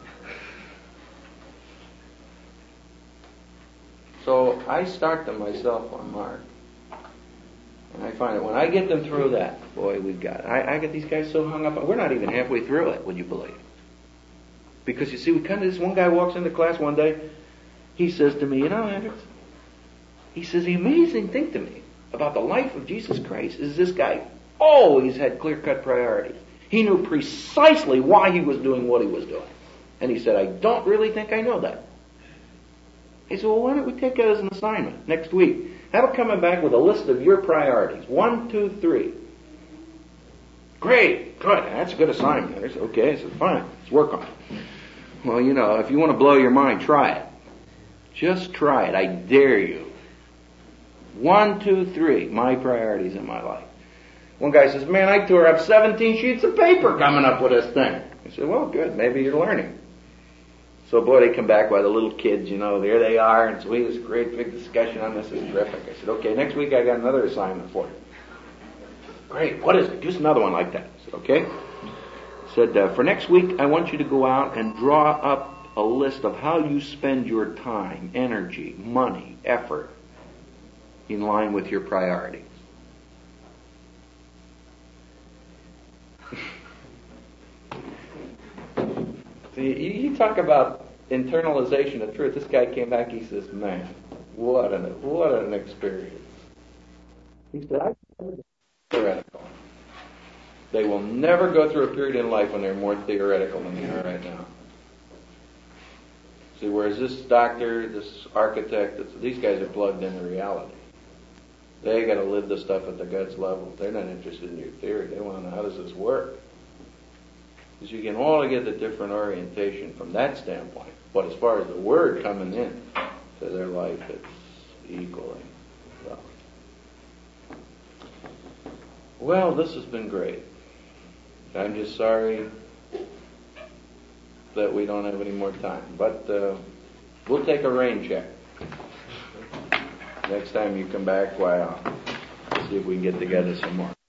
Speaker 3: So I start them myself on Mark. And I find that when I get them through that, boy, we've got it. I get these guys so hung up on, we're not even halfway through it, would you believe? Because you see, this one guy walks into class one day, he says to me, Hendricks, he says, the amazing thing to me about the life of Jesus Christ is this guy always had clear-cut priorities. He knew precisely why he was doing what he was doing. And he said, I don't really think I know that. He said, well, why don't we take that as an assignment next week? How about coming back with a list of your priorities? 1, 2, 3. Great, good, that's a good assignment. I said, okay, I said, fine, let's work on it. Well, if you want to blow your mind, try it. Just try it, I dare you. 1, 2, 3, my priorities in my life. One guy says, man, I tore up 17 sheets of paper coming up with this thing. I said, well, good, maybe you're learning. So, boy, they come back by the little kids, there they are, and so we had this great big discussion on this. It's terrific. I said, okay, next week I got another assignment for you. Great, what is it? Just another one like that. I said, okay. I said, for next week, I want you to go out and draw up a list of how you spend your time, energy, money, effort in line with your priorities. See, you talk about internalization of truth. This guy came back, he says, man, what an experience. He said, I theoretical. They will never go through a period in life when they're more theoretical than they are right now. See, whereas this doctor, this architect, these guys are plugged into reality. They got to live the stuff at the guts level. They're not interested in your theory. They want to know, how does this work? Because you can all get a different orientation from that standpoint. But as far as the word coming in to their life, it's equally so. Well, this has been great. I'm just sorry that we don't have any more time. But we'll take a rain check. Next time you come back, see if we can get together some more.